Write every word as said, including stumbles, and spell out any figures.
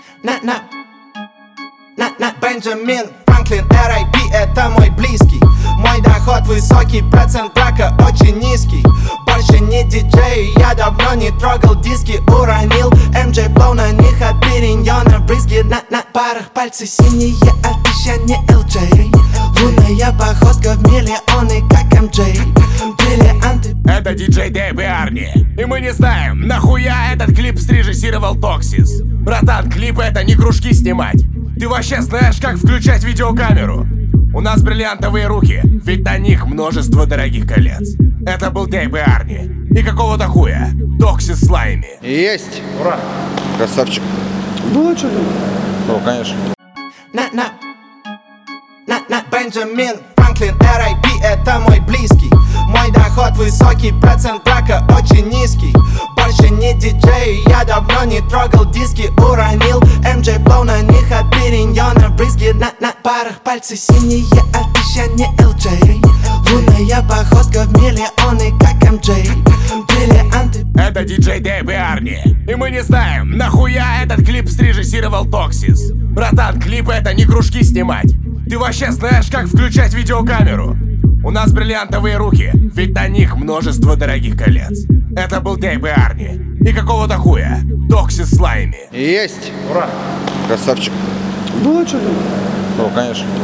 На, на, на, на, Бенджамин Франклин, эр ай пи, это мой близкий. Мой доход высокий, процент брака очень низкий. Больше не диджей, я давно не трогал диски. Уронил эм джей Flow, на них от периньона брызги. На, на парах пальцы синие, обещание эл джей. Лунная походка в миллионы, как эм джей. Бриллианты. Это диджей Дэйб и Арни. И мы не знаем, нахуя этот клип срежиссировал Токсис. Братан, клипы это не кружки снимать. Ты вообще знаешь, как включать видеокамеру? У нас бриллиантовые руки, ведь на них множество дорогих колец. Это был Дэйб и Арни. И какого-то хуя Токсис Слайми. Есть! Ура! Красавчик. Было что-то? Ну, конечно. На, на, на, на, Бенджамин Франклин, эр ай пи, это мой близкий. Мой доход высокий, процент брака очень низкий. Больше не диджей, я давно не трогал диски. Уронил эм джей Flow, на них от периньона брызги. На, на парах пальцы синие, обещание эл джей. Лунная походка в миллионы, как эм джей. Бриллианты. Это диджей Дэйб и Арни. И мы не знаем, нахуя этот клип срежиссировал Токсис. Братан, клипы это не кружки снимать. Ты вообще знаешь, как включать видеокамеру? У нас бриллиантовые руки, ведь на них множество дорогих колец. Это был Дэйб и Арни. И какого-то хуя Токсис Слайми. Есть! Ура! Красавчик. Было что-то? Ну, конечно.